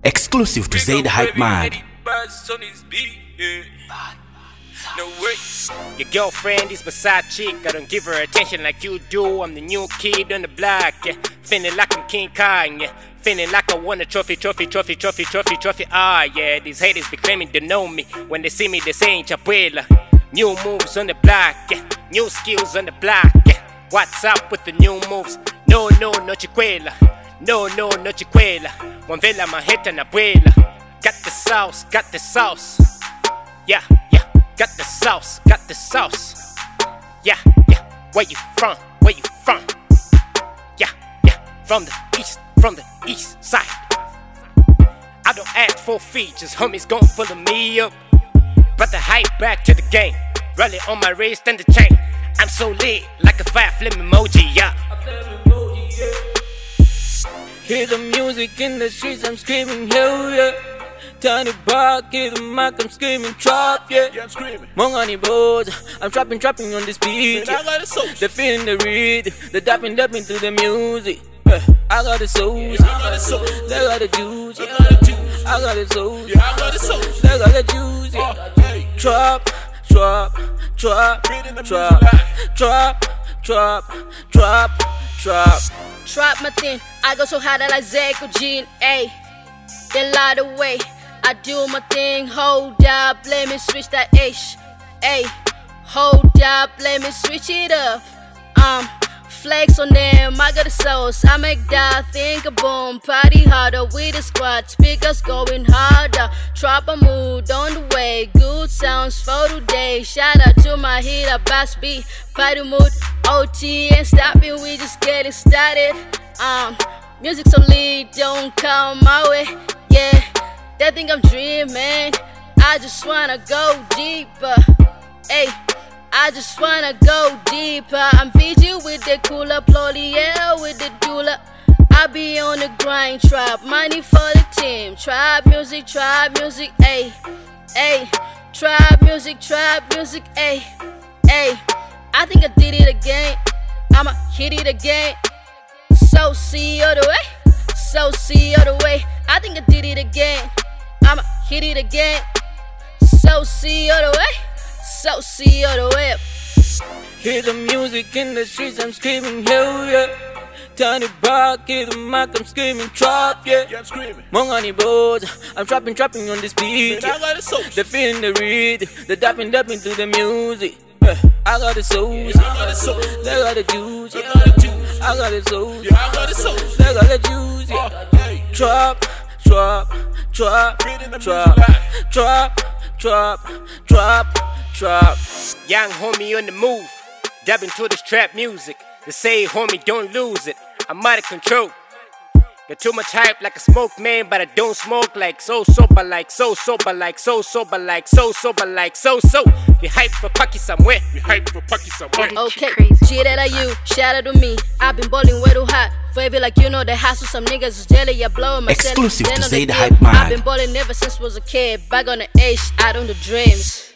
Exclusive to Zay the Hype Man. No way. Your girlfriend is my side chick. I don't give her attention like you do. I'm the new kid on the block, yeah. Feeling like I'm King Kong, yeah. Feeling like I won a trophy. Ah, yeah, these haters be claiming to know me. When they see me, they saying Chapuela. New moves on the block, yeah. New skills on the block, yeah. What's up with the new moves? No, no chicuela. No, chicuela. One vela majeta na abuela. Got the sauce, yeah. Got the sauce, yeah. Where you from? Yeah. From the east side. I don't ask for features, homies gon' follow me up. But the hype back to the game. Rolling on my wrist and the chain. I'm so lit, like a fire flip emoji, yeah. Hear the music in the streets, I'm screaming hell yeah. Tiny bar, give the mic, I'm screaming trap, yeah. I'm screaming. Mongani boys, I'm trapping on this beat, yeah. They're feeling the rhythm, they're dapping to the music. I got the sauce, they got the juice, I got the sauce, they got the juice, yeah. Trap. Trap my thing, I go so hard I like Zach or Gene, ayy. They lie the way, I do my thing. Hold up, let me switch that H, ayy. Hold up, let me switch it up. Flex on them, I got the sauce. I make that think a boom. Party harder with the squad, speakers going harder. Trap a mood on the way, good sounds for today. Shout out to my hitter, Bass B. Party mood, OT ain't stopping, we just getting started. Music so lit, don't come my way. Yeah, they think I'm dreaming. I just wanna go deeper. Ayy, I just wanna go deeper. I'm VG with the cooler, Plody, yeah, with the doula. I be on the grind, trap money for the team. Trap music, ayy. Trap music, ayy. I think I did it again. I'ma hit it again. So see you the way. I think I did it again. I'ma hit it again. So see you the way. Hear the music in the streets, I'm screaming hell yeah. Tiny bar, give the mic, I'm screaming trap, yeah. I'm screaming. Mongani boys, I'm trapping on this beat, yeah. They're feeling the rhythm, they're dapping to the music. I got the sauce, they got the juice, yeah. I got the sauce, they got the juice, yeah. Trap. Young homie on the move, dabbing to this trap music. They say, homie, don't lose it. I'm out of control. Got too much hype like a smoke man, but I don't smoke like so sober, like so. We hype for Paki somewhere. Okay, shit out of you, shout out to me. I've been balling way too hot. Forever like you know the hassle, some niggas is jelly, yeah, blowing my Exclusive celly. to Then Zay on the the Hype Man. I've been balling ever since was a kid. Back on the edge, out on the dreams.